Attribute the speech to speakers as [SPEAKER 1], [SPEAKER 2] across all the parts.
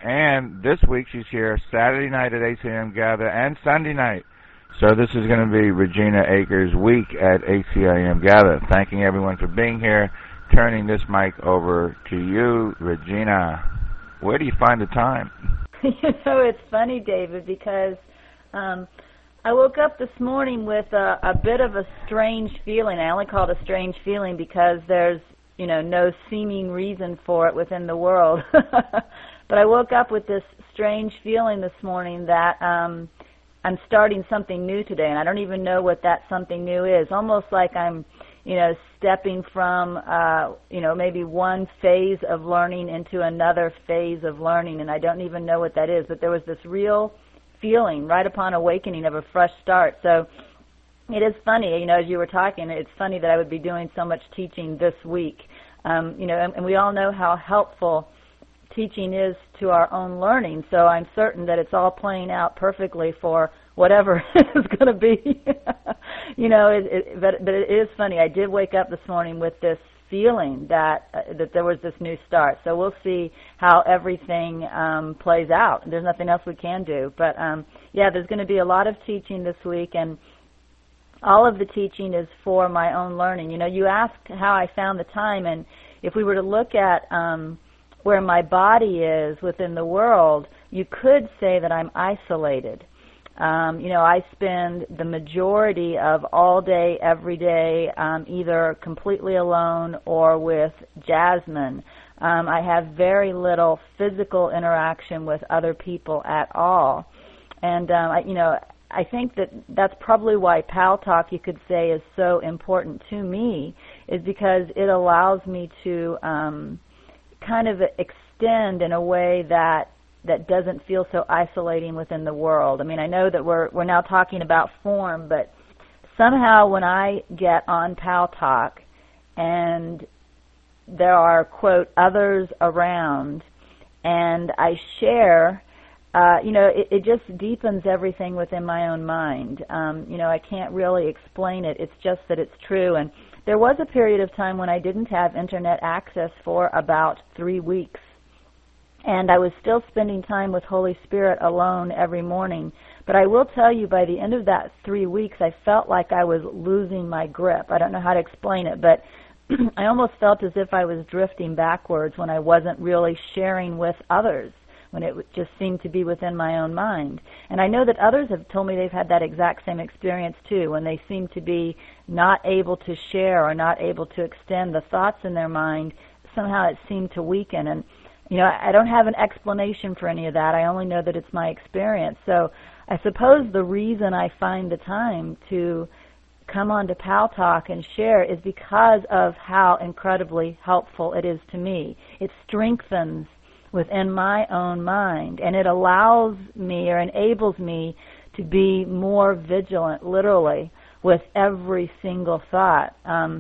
[SPEAKER 1] And this week she's here Saturday night at ACIM Gather and Sunday night. So this is going to be Regina Akers' week at ACIM Gather. Thanking everyone for being here. Turning this mic over to you, Regina. Where do you find the time?
[SPEAKER 2] It's funny, David, because I woke up this morning with a bit of a strange feeling. I only call it a strange feeling because there's, no seeming reason for it within the world. But I woke up with this strange feeling this morning that I'm starting something new today, and I don't even know what that something new is. Almost like I'm stepping from, maybe one phase of learning into another phase of learning, and I don't even know what that is. But there was this real feeling right upon awakening of a fresh start. So it is funny, as you were talking, it's funny that I would be doing so much teaching this week. And we all know how helpful teaching is to our own learning, so I'm certain that it's all playing out perfectly for whatever it's going to be. But it is funny. I did wake up this morning with this feeling that there was this new start. So we'll see how everything plays out. There's nothing else we can do. But, there's going to be a lot of teaching this week, and all of the teaching is for my own learning. You asked how I found the time, and if we were to look at where my body is within the world, you could say that I'm isolated. I spend the majority of all day, every day, either completely alone or with Jasmine. I have very little physical interaction with other people at all. And, I think that's probably why Pal Talk, you could say, is so important to me, is because it allows me to kind of extend in a way that doesn't feel so isolating within the world. I mean, I know that we're now talking about form, but somehow when I get on Pal Talk and there are, quote, others around, and I share, it just deepens everything within my own mind. I can't really explain it. It's just that it's true. And there was a period of time when I didn't have Internet access for about 3 weeks. And I was still spending time with Holy Spirit alone every morning. But I will tell you, by the end of that 3 weeks, I felt like I was losing my grip. I don't know how to explain it, but I almost felt as if I was drifting backwards when I wasn't really sharing with others, when it just seemed to be within my own mind. And I know that others have told me they've had that exact same experience too, when they seem to be not able to share or not able to extend the thoughts in their mind. Somehow it seemed to weaken. And I don't have an explanation for any of that. I only know that it's my experience. So I suppose the reason I find the time to come on to Pal Talk and share is because of how incredibly helpful it is to me. It strengthens within my own mind, and it allows me or enables me to be more vigilant, literally, with every single thought.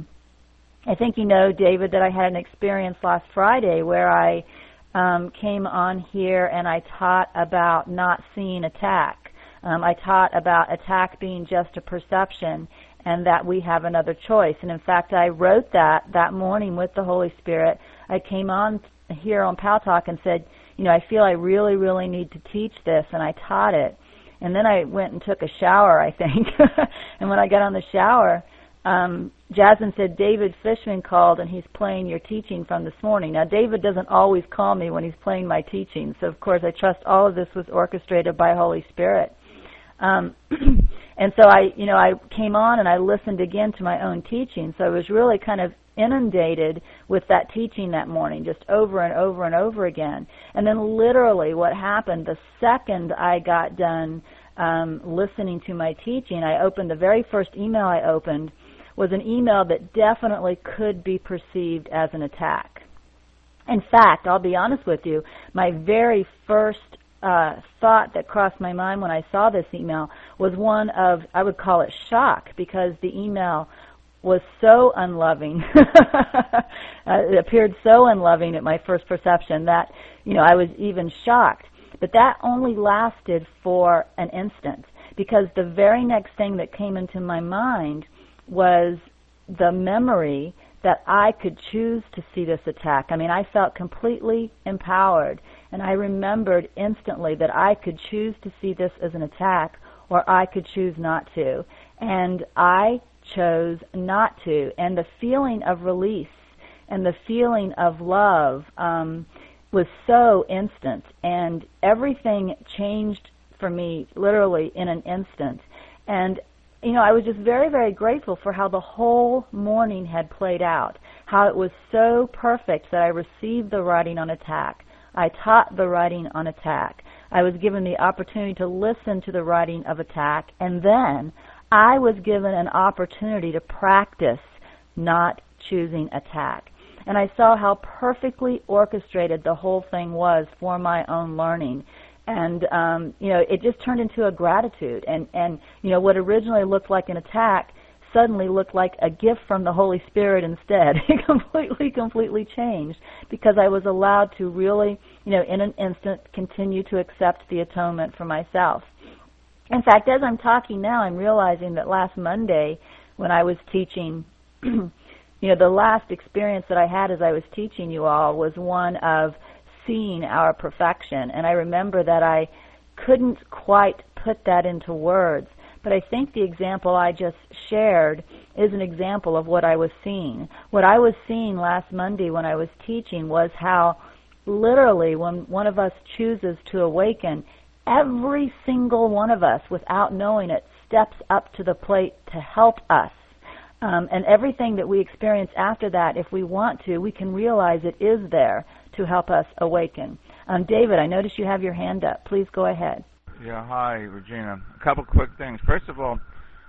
[SPEAKER 2] I think David, that I had an experience last Friday where I came on here and I taught about not seeing attack. I taught about attack being just a perception and that we have another choice. And in fact, I wrote that morning with the Holy Spirit. I came on here on Pal Talk and said, I feel I really, really need to teach this, and I taught it. And then I went and took a shower, I think. And when I got on the shower, Jasmine said, David Fishman called and he's playing your teaching from this morning. Now, David doesn't always call me when he's playing my teaching, so of course I trust all of this was orchestrated by Holy Spirit. And so I came on and I listened again to my own teaching, so I was really kind of inundated with that teaching that morning, just over and over and over again. And then literally what happened, the second I got done listening to my teaching, I opened, the very first email I opened was an email that definitely could be perceived as an attack. In fact, I'll be honest with you, my very first thought that crossed my mind when I saw this email was one of, I would call it shock, because the email was so unloving. It appeared so unloving at my first perception that, I was even shocked. But that only lasted for an instant, because the very next thing that came into my mind was the memory that I could choose to see this attack. I mean, I felt completely empowered. And I remembered instantly that I could choose to see this as an attack, or I could choose not to. And I chose not to. And the feeling of release and the feeling of love was so instant. And everything changed for me literally in an instant. And you know, I was just very, very grateful for how the whole morning had played out, how it was so perfect that I received the writing on attack. I taught the writing on attack. I was given the opportunity to listen to the writing of attack, and then I was given an opportunity to practice not choosing attack. And I saw how perfectly orchestrated the whole thing was for my own learning. And, you know, it just turned into a gratitude. And, you know, what originally looked like an attack suddenly looked like a gift from the Holy Spirit instead. It completely changed because I was allowed to really, you know, in an instant continue to accept the atonement for myself. In fact, as I'm talking now, I'm realizing that last Monday when I was teaching, you know, the last experience that I had as I was teaching you all was one of seeing our perfection. And I remember that I couldn't quite put that into words, but I think the example I just shared is an example of what I was seeing. What I was seeing last Monday when I was teaching was how literally when one of us chooses to awaken, every single one of us, without knowing it, steps up to the plate to help us. And everything that we experience after that, if we want to, we can realize it is there to help us awaken. David, I notice you have your hand up. Please go ahead.
[SPEAKER 1] Yeah, hi, Regina. A couple quick things. First of all,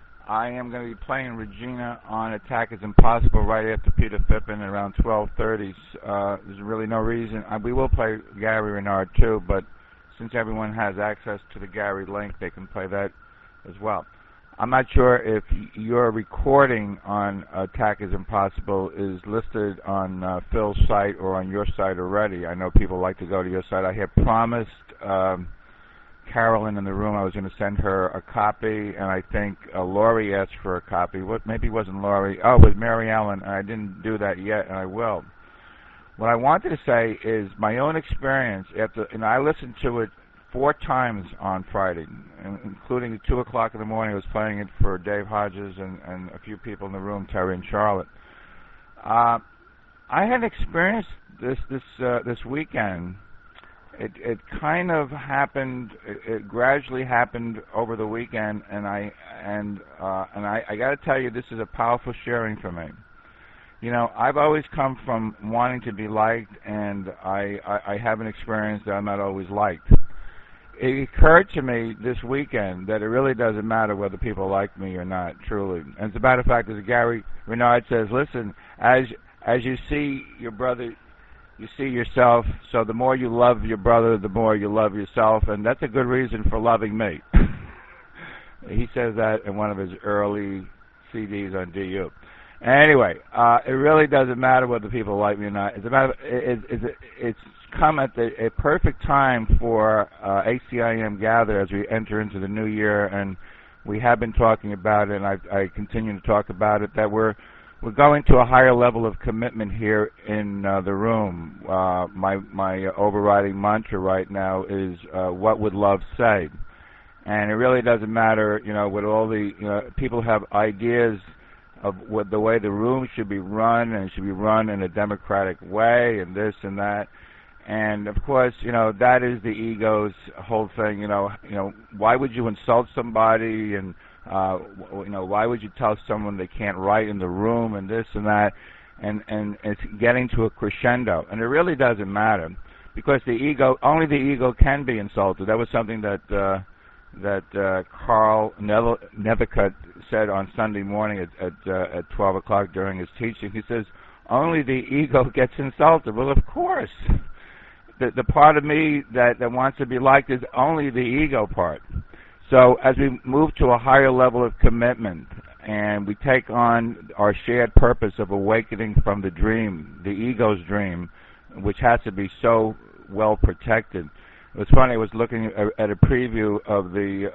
[SPEAKER 1] I am going to be playing Regina on Attack is Impossible right after Peter Phippen at around 12:30. There's really no reason. We will play Gary Renard too, but since everyone has access to the Gary link, they can play that as well. I'm not sure if your recording on Attack is Impossible is listed on Phil's site or on your site already. I know people like to go to your site. I had promised Carolyn in the room I was going to send her a copy, and I think Laurie asked for a copy. Maybe it wasn't Laurie. Oh, it was Mary Ellen, and I didn't do that yet, and I will. What I wanted to say is my own experience, and I listened to it 4 times on Friday, including at 2 o'clock in the morning. I was playing it for Dave Hodges and a few people in the room, Terry and Charlotte. I had experienced this weekend. It kind of happened. It gradually happened over the weekend, and I got to tell you, this is a powerful sharing for me. You know, I've always come from wanting to be liked, and I have an experience that I'm not always liked. It occurred to me this weekend that it really doesn't matter whether people like me or not, truly. And as a matter of fact, as Gary Renard says, listen, as you see your brother, you see yourself, so the more you love your brother, the more you love yourself, and that's a good reason for loving me. He says that in one of his early CDs on DU. Anyway, it really doesn't matter whether people like me or not. It's come at a perfect time for ACIM Gather as we enter into the new year, and we have been talking about it, and I continue to talk about it, that we're going to a higher level of commitment here in the room. My overriding mantra right now is, what would love say? And it really doesn't matter, you know, with all the, you know, people have ideas of what the way the room should be run, and it should be run in a democratic way, and this and that. And of course, you know, that is the ego's whole thing. You know, why would you insult somebody, and you know, why would you tell someone they can't write in the room, and this and that, and it's getting to a crescendo, and it really doesn't matter, because only the ego can be insulted. That was something that Carl Nevicut said on Sunday morning at 12 o'clock during his teaching. He says, only the ego gets insulted. Well, of course. The part of me that wants to be liked is only the ego part. So as we move to a higher level of commitment and we take on our shared purpose of awakening from the dream, the ego's dream, which has to be so well protected. It was funny. I was looking at a preview of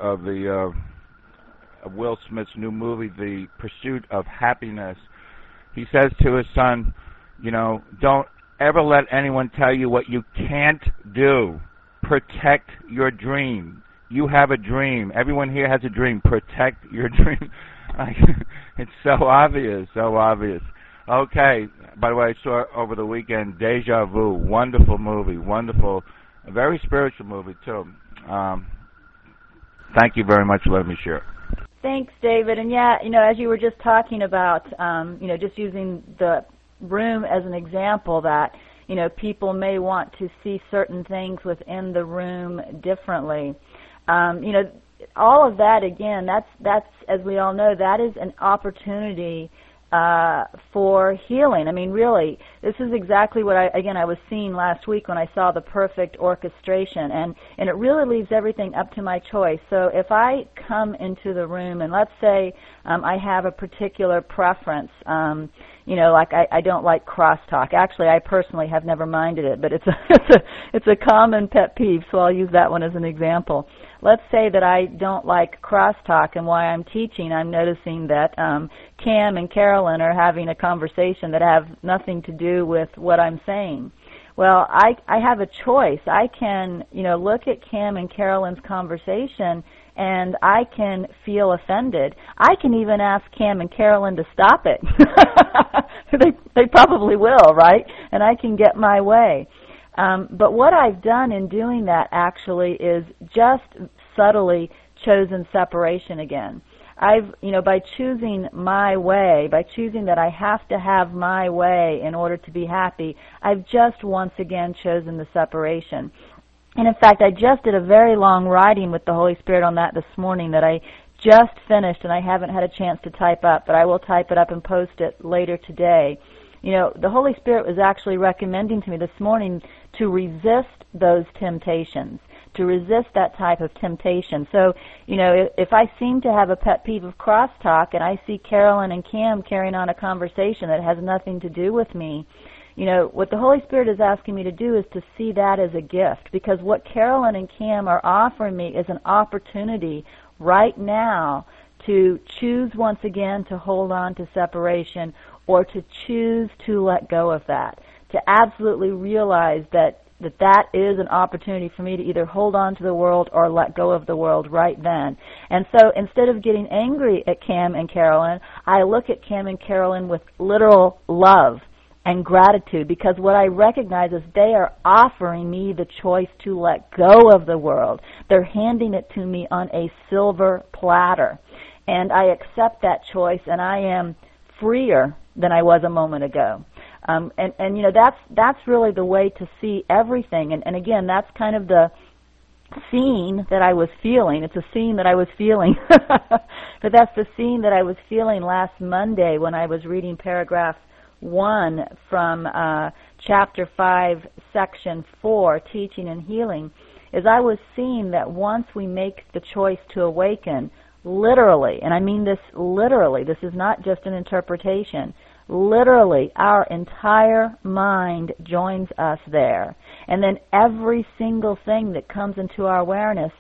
[SPEAKER 1] Will Smith's new movie, The Pursuit of Happiness. He says to his son, you know, don't ever let anyone tell you what you can't do. protect your dream. You have a dream. Everyone here has a dream. Protect your dream. It's so obvious, so obvious. Okay, by the way, I saw over the weekend Deja Vu. Wonderful movie, wonderful, a very spiritual movie, too. Thank you very much for letting me share.
[SPEAKER 2] Thanks, David. And yeah, as you were just talking about, just using the room as an example, that, people may want to see certain things within the room differently. All of that, again, that's, as we all know, that is an opportunity for healing. I mean, really, this is exactly what I was seeing last week when I saw the perfect orchestration, and it really leaves everything up to my choice. So if I come into the room and let's say I have a particular preference, like I don't like crosstalk. Actually, I personally have never minded it, but it's a common pet peeve, so I'll use that one as an example. Let's say that I don't like crosstalk, and while I'm teaching, I'm noticing that Cam and Carolyn are having a conversation that have nothing to do with what I'm saying. Well, I have a choice. I can, look at Cam and Carolyn's conversation, and I can feel offended. I can even ask Cam and Carolyn to stop it. They probably will, right? And I can get my way. But what I've done in doing that actually is just subtly chosen separation again. I've, by choosing my way, by choosing that I have to have my way in order to be happy, I've just once again chosen the separation. And in fact, I just did a very long writing with the Holy Spirit on that this morning that I just finished, and I haven't had a chance to type up, but I will type it up and post it later today. The Holy Spirit was actually recommending to me this morning to resist those temptations, to resist that type of temptation. So, if I seem to have a pet peeve of crosstalk and I see Carolyn and Cam carrying on a conversation that has nothing to do with me, what the Holy Spirit is asking me to do is to see that as a gift, because what Carolyn and Cam are offering me is an opportunity right now to choose once again to hold on to separation, or to choose to let go of that, to absolutely realize that is an opportunity for me to either hold on to the world or let go of the world right then. And so instead of getting angry at Cam and Carolyn, I look at Cam and Carolyn with literal love and gratitude, because what I recognize is they are offering me the choice to let go of the world. They're handing it to me on a silver platter. And I accept that choice, and I am freer than I was a moment ago. That's really the way to see everything. And again, that's kind of the scene that I was feeling. It's a scene that I was feeling. But that's the scene that I was feeling last Monday when I was reading paragraph 1 from chapter 5, section 4, Teaching and Healing, is I was seeing that once we make the choice to awaken, literally, and I mean this literally, this is not just an interpretation, literally our entire mind joins us there. And then every single thing that comes into our awareness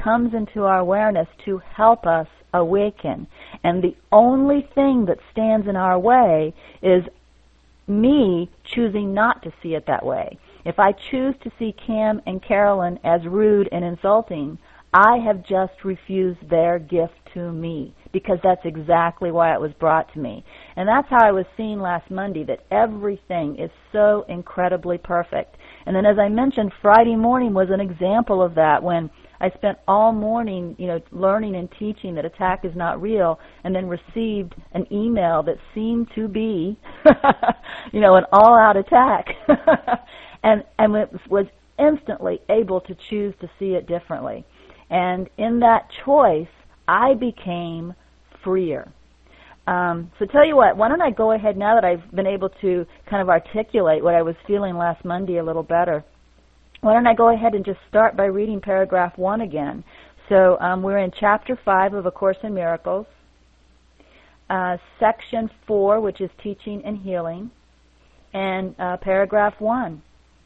[SPEAKER 2] to help us awaken. And the only thing that stands in our way is me choosing not to see it that way. If I choose to see Cam and Carolyn as rude and insulting, I have just refused their gift to me, because that's exactly why it was brought to me. And that's how I was seeing last Monday, that everything is so incredibly perfect. And then, as I mentioned, Friday morning was an example of that, when I spent all morning, learning and teaching that attack is not real, and then received an email that seemed to be, an all-out attack, and was instantly able to choose to see it differently. And in that choice, I became freer. So tell you what, why don't I go ahead, now that I've been able to kind of articulate what I was feeling last Monday a little better, why don't I go ahead and just start by reading paragraph 1 again. So we're in chapter 5 of A Course in Miracles, section 4, which is Teaching and Healing, and paragraph 1.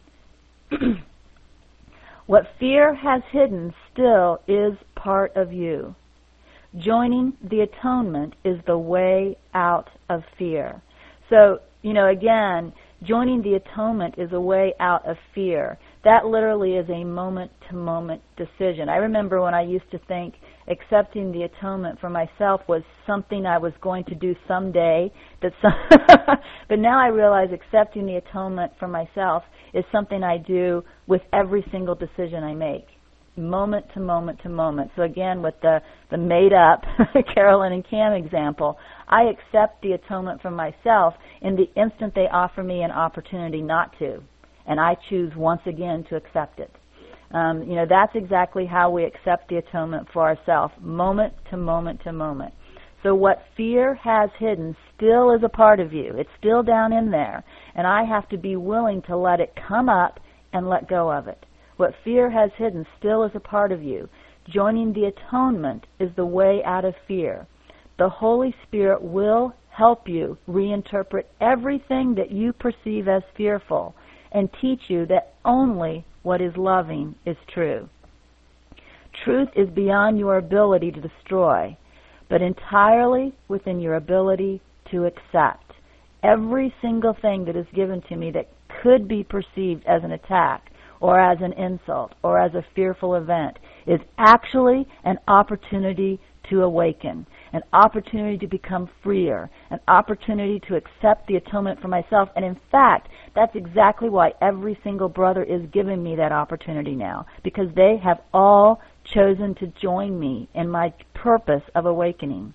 [SPEAKER 2] What fear has hidden still is part of you. Joining the atonement is the way out of fear. So, again, joining the atonement is a way out of fear. that literally is a moment-to-moment decision. I remember when I used to think accepting the atonement for myself was something I was going to do someday. But now I realize accepting the atonement for myself is something I do with every single decision I make, moment to moment to moment. So again, with the made-up Carolyn and Cam example, I accept the atonement for myself in the instant they offer me an opportunity not to. And I choose once again to accept it. That's exactly how we accept the atonement for ourselves, moment to moment to moment. So what fear has hidden still is a part of you. It's still down in there. And I have to be willing to let it come up and let go of it. What fear has hidden still is a part of you. Joining the atonement is the way out of fear. The Holy Spirit will help you reinterpret everything that you perceive as fearful and teach you that only what is loving is true. Truth is beyond your ability to destroy, but entirely within your ability to accept. Every single thing that is given to me that could be perceived as an attack or as an insult or as a fearful event is actually an opportunity to awaken, an opportunity to become freer, an opportunity to accept the atonement for myself. And in fact, that's exactly why every single brother is giving me that opportunity now, because they have all chosen to join me in my purpose of awakening.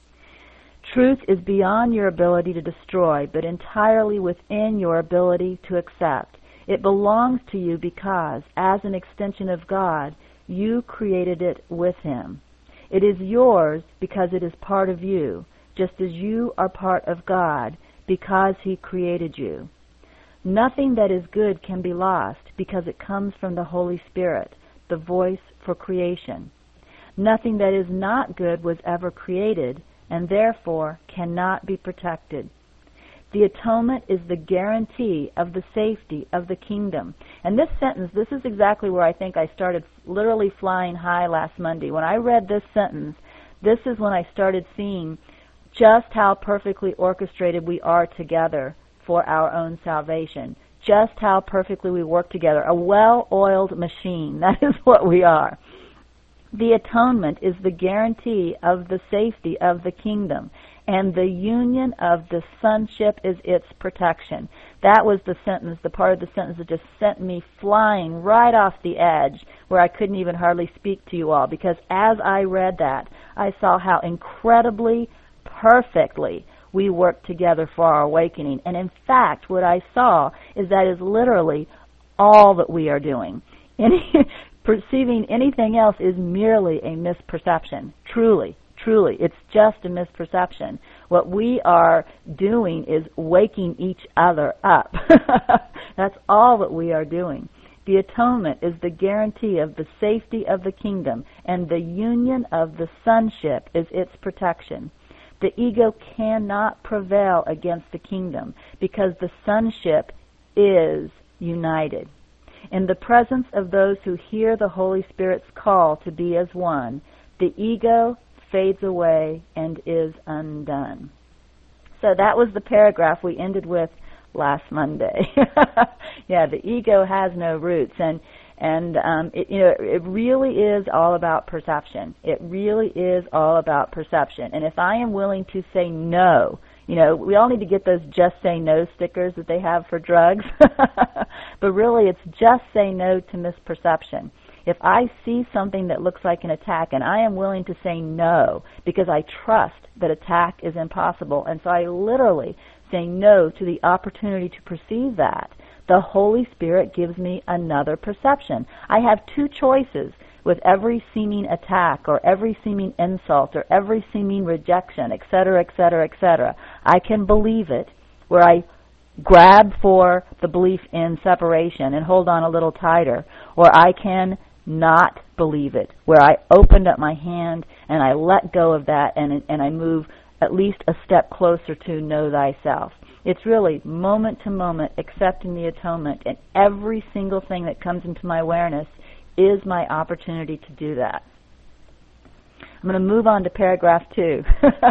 [SPEAKER 2] Truth is beyond your ability to destroy, but entirely within your ability to accept. It belongs to you because, as an extension of God, you created it with Him. It is yours because it is part of you, just as you are part of God because He created you. Nothing that is good can be lost because it comes from the Holy Spirit, the voice for creation. Nothing that is not good was ever created and therefore cannot be protected. The atonement is the guarantee of the safety of the kingdom. And this sentence, this is exactly where I think I started literally flying high last Monday. When I read this sentence, this is when I started seeing just how perfectly orchestrated we are together for our own salvation. Just how perfectly we work together. A well-oiled machine. That is what we are. The atonement is the guarantee of the safety of the kingdom, and the union of the sonship is its protection. That was the sentence, the part of the sentence that just sent me flying right off the edge, where I couldn't even hardly speak to you all, because as I read that, I saw how incredibly, perfectly we work together for our awakening. And in fact, what I saw is that is literally all that we are doing. Perceiving anything else is merely a misperception. Truly, it's just a misperception. What we are doing is waking each other up. That's all that we are doing. The atonement is the guarantee of the safety of the kingdom, and the union of the sonship is its protection. The ego cannot prevail against the kingdom because the sonship is united. In the presence of those who hear the Holy Spirit's call to be as one, the ego fades away and is undone. So that was the paragraph we ended with last Monday. Yeah, the ego has no roots, and it really is all about perception. It really is all about perception. And if I am willing to say no, we all need to get those just say no stickers that they have for drugs. But really, it's just say no to misperception. If I see something that looks like an attack and I am willing to say no because I trust that attack is impossible, and so I literally say no to the opportunity to perceive that, the Holy Spirit gives me another perception. I have two choices with every seeming attack or every seeming insult or every seeming rejection, etc., etc., etc. I can believe it, where I grab for the belief in separation and hold on a little tighter, or I can not believe it, where I opened up my hand and I let go of that and I move at least a step closer to know thyself. It's really moment to moment accepting the atonement, and every single thing that comes into my awareness is my opportunity to do that. I'm going to move on to paragraph 2.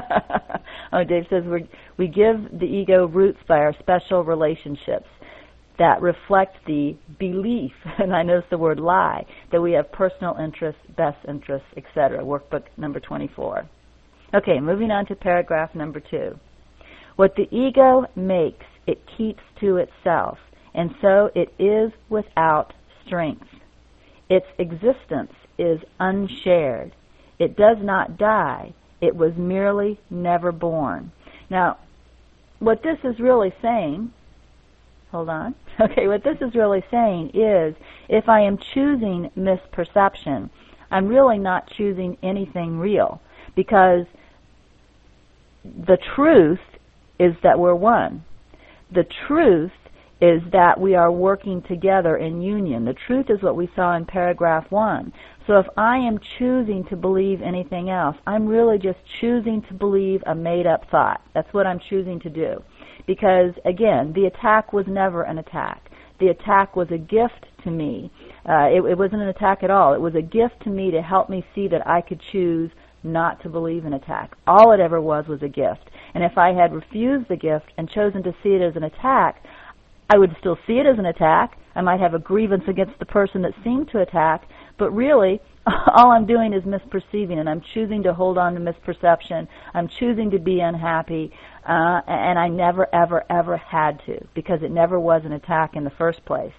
[SPEAKER 2] Oh, Dave says we give the ego roots by our special relationships. that reflect the belief, and I notice the word lie, that we have personal interests, best interests, etc. Workbook number 24. Okay, moving on to paragraph number 2. What the ego makes, it keeps to itself, and so it is without strength. Its existence is unshared. It does not die. It was merely never born. Now, what this is really saying, hold on. Okay, what this is really saying is, if I am choosing misperception, I'm really not choosing anything real, because the truth is that we're one. The truth is that we are working together in union. The truth is what we saw in paragraph 1. So if I am choosing to believe anything else, I'm really just choosing to believe a made-up thought. That's what I'm choosing to do. Because, again, the attack was never an attack. The attack was a gift to me. It wasn't an attack at all. It was a gift to me to help me see that I could choose not to believe in attack. All it ever was a gift. And if I had refused the gift and chosen to see it as an attack, I would still see it as an attack. I might have a grievance against the person that seemed to attack, but really, all I'm doing is misperceiving, and I'm choosing to hold on to misperception. I'm choosing to be unhappy, and I never, ever, ever had to, because it never was an attack in the first place.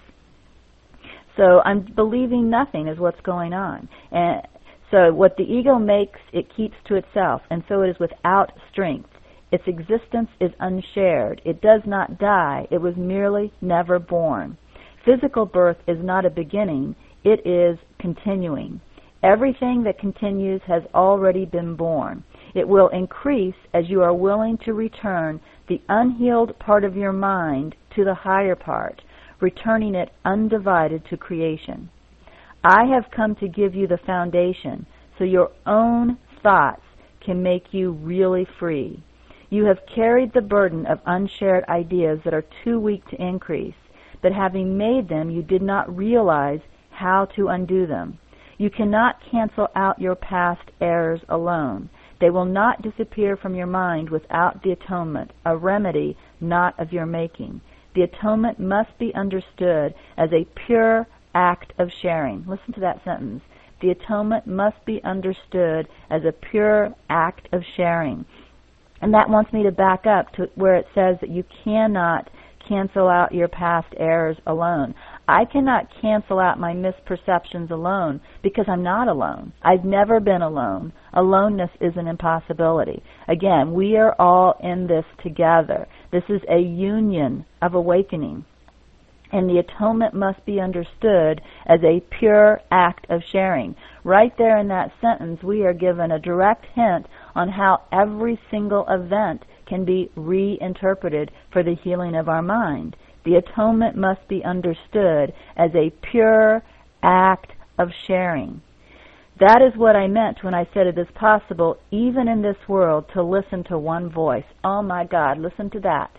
[SPEAKER 2] So I'm believing nothing is what's going on. And so what the ego makes, it keeps to itself, and so it is without strength. Its existence is unshared. It does not die. It was merely never born. Physical birth is not a beginning. It is continuing. Everything that continues has already been born. It will increase as you are willing to return the unhealed part of your mind to the higher part, returning it undivided to creation. I have come to give you the foundation so your own thoughts can make you really free. You have carried the burden of unshared ideas that are too weak to increase, but having made them, you did not realize how to undo them. You cannot cancel out your past errors alone. They will not disappear from your mind without the atonement, a remedy not of your making. The atonement must be understood as a pure act of sharing. Listen to that sentence. The atonement must be understood as a pure act of sharing. And that wants me to back up to where it says that you cannot cancel out your past errors alone. I cannot cancel out my misperceptions alone because I'm not alone. I've never been alone. Aloneness is an impossibility. Again, we are all in this together. This is a union of awakening. And the atonement must be understood as a pure act of sharing. Right there in that sentence, we are given a direct hint on how every single event can be reinterpreted for the healing of our mind. The atonement must be understood as a pure act of sharing. That is what I meant when I said it is possible, even in this world, to listen to one voice. Oh my God, listen to that.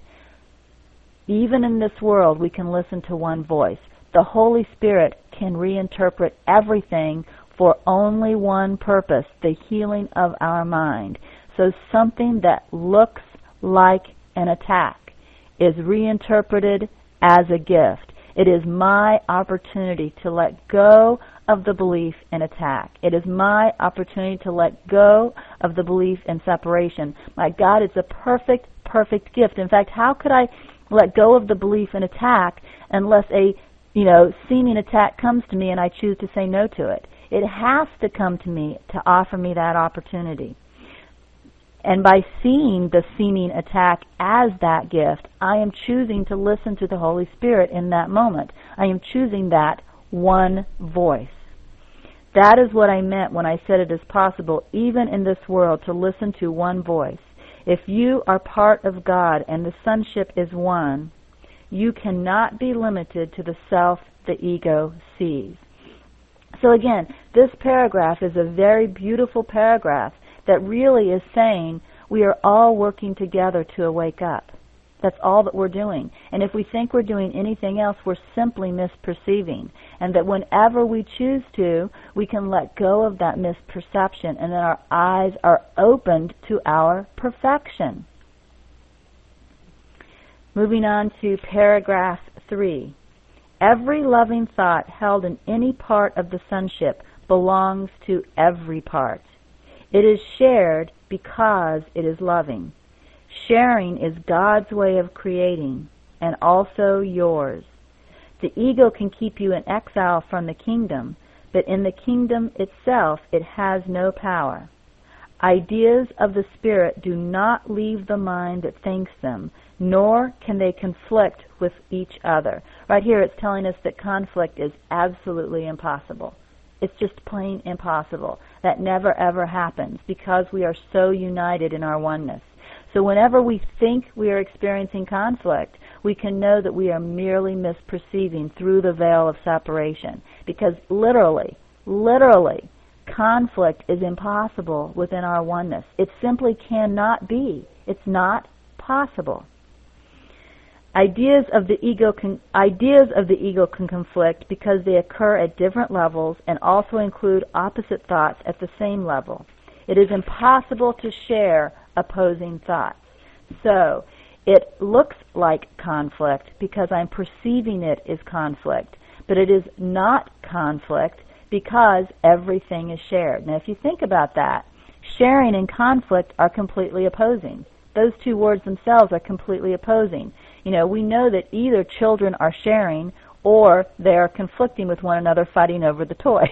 [SPEAKER 2] Even in this world, we can listen to one voice. The Holy Spirit can reinterpret everything for only one purpose, the healing of our mind. So something that looks like an attack is reinterpreted as a gift. It is my opportunity to let go of the belief in attack. It is my opportunity to let go of the belief in separation. My God, it's a perfect, perfect gift. In fact, how could I let go of the belief in attack unless a seeming attack comes to me and I choose to say no to it? It has to come to me to offer me that opportunity. And by seeing the seeming attack as that gift, I am choosing to listen to the Holy Spirit in that moment. I am choosing that one voice. That is what I meant when I said it is possible, even in this world, to listen to one voice. If you are part of God and the sonship is one, you cannot be limited to the self the ego sees. So again, this paragraph is a very beautiful paragraph that really is saying we are all working together to wake up. That's all that we're doing. And if we think we're doing anything else, we're simply misperceiving. And that whenever we choose to, we can let go of that misperception and then our eyes are opened to our perfection. Moving on to paragraph 3. Every loving thought held in any part of the sonship belongs to every part. It is shared because it is loving. Sharing is God's way of creating, and also yours. The ego can keep you in exile from the kingdom, but in the kingdom itself it has no power. Ideas of the spirit do not leave the mind that thinks them, nor can they conflict with each other. Right here it's telling us that conflict is absolutely impossible. It's just plain impossible. That never ever happens because we are so united in our oneness. So whenever we think we are experiencing conflict, we can know that we are merely misperceiving through the veil of separation. Because literally, conflict is impossible within our oneness. It simply cannot be. It's not possible. Ideas of the ego can conflict because they occur at different levels and also include opposite thoughts at the same level. It is impossible to share opposing thoughts. So, it looks like conflict because I'm perceiving it as conflict, but it is not conflict because everything is shared. Now, if you think about that, sharing and conflict are completely opposing. Those two words themselves are completely opposing. You know, we know that either children are sharing or they are conflicting with one another, fighting over the toy.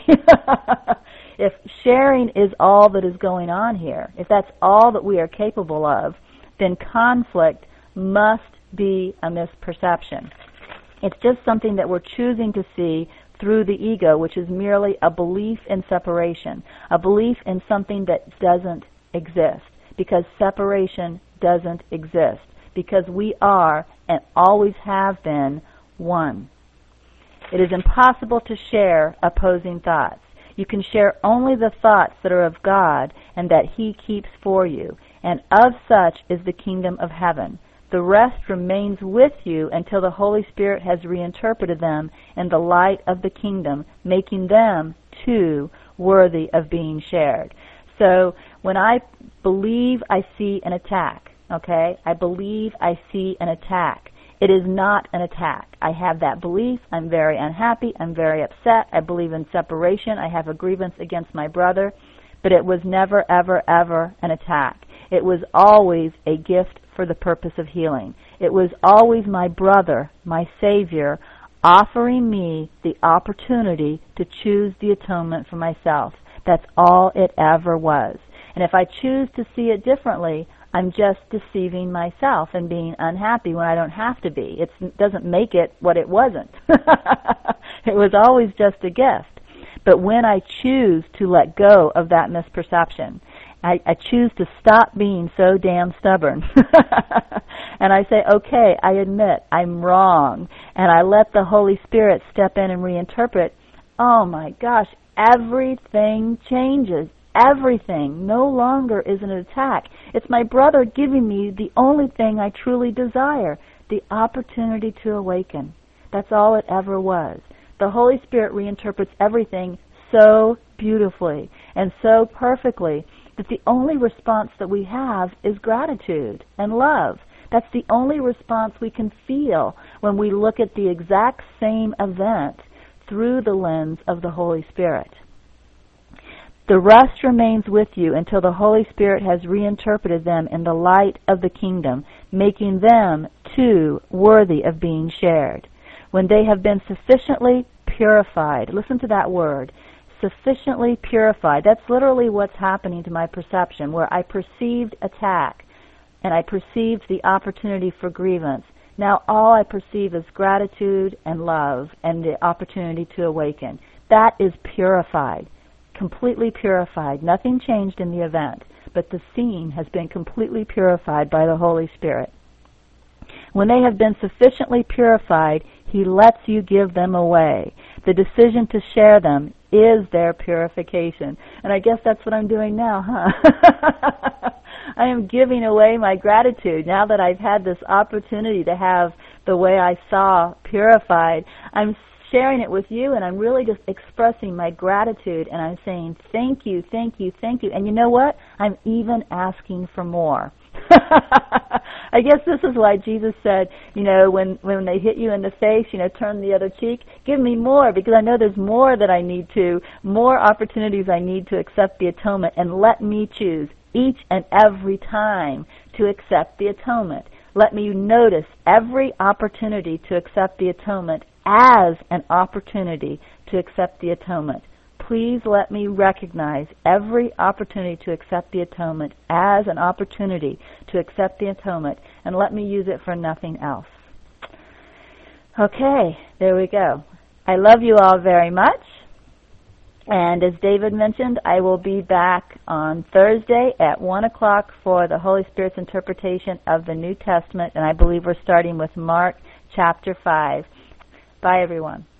[SPEAKER 2] If sharing is all that is going on here, if that's all that we are capable of, then conflict must be a misperception. It's just something that we're choosing to see through the ego, which is merely a belief in separation, a belief in something that doesn't exist, because separation doesn't exist, because we are and always have been one. It is impossible to share opposing thoughts. You can share only the thoughts that are of God and that He keeps for you, and of such is the kingdom of heaven. The rest remains with you until the Holy Spirit has reinterpreted them in the light of the kingdom, making them, too, worthy of being shared. So when I believe I see an attack, okay, I believe I see an attack. It is not an attack. I have that belief. I'm very unhappy. I'm very upset. I believe in separation. I have a grievance against my brother. But it was never, ever, ever an attack. It was always a gift for the purpose of healing. It was always my brother, my Savior, offering me the opportunity to choose the atonement for myself. That's all it ever was. And if I choose to see it differently, I'm just deceiving myself and being unhappy when I don't have to be. It doesn't make it what it wasn't. It was always just a gift. But when I choose to let go of that misperception, I choose to stop being so damn stubborn. And I say, okay, I admit I'm wrong. And I let the Holy Spirit step in and reinterpret. Oh my gosh, everything changes. Everything no longer is an attack. It's my brother giving me the only thing I truly desire, the opportunity to awaken. That's all it ever was. The Holy Spirit reinterprets everything so beautifully and so perfectly that the only response that we have is gratitude and love. That's the only response we can feel when we look at the exact same event through the lens of the Holy Spirit. The rest remains with you until the Holy Spirit has reinterpreted them in the light of the kingdom, making them, too, worthy of being shared. When they have been sufficiently purified, listen to that word, sufficiently purified. That's literally what's happening to my perception, where I perceived attack and I perceived the opportunity for grievance. Now all I perceive is gratitude and love and the opportunity to awaken. That is purified. Completely purified. Nothing changed in the event, but the scene has been completely purified by the Holy Spirit. When they have been sufficiently purified, He lets you give them away. The decision to share them is their purification. And I guess that's what I'm doing now, huh? I am giving away my gratitude. Now that I've had this opportunity to have the way I saw purified, I'm sharing it with you, and I'm really just expressing my gratitude, and I'm saying thank you, thank you, thank you. And you know what? I'm even asking for more. I guess this is why Jesus said, when they hit you in the face, turn the other cheek. Give me more, because I know there's more opportunities I need to accept the atonement, and let me choose each and every time to accept the atonement. Let me notice every opportunity to accept the atonement as an opportunity to accept the atonement. Please let me recognize every opportunity to accept the atonement as an opportunity to accept the atonement, and let me use it for nothing else. Okay, there we go. I love you all very much. And as David mentioned, I will be back on Thursday at 1 o'clock for the Holy Spirit's interpretation of the New Testament, and I believe we're starting with Mark chapter 5. Bye, everyone.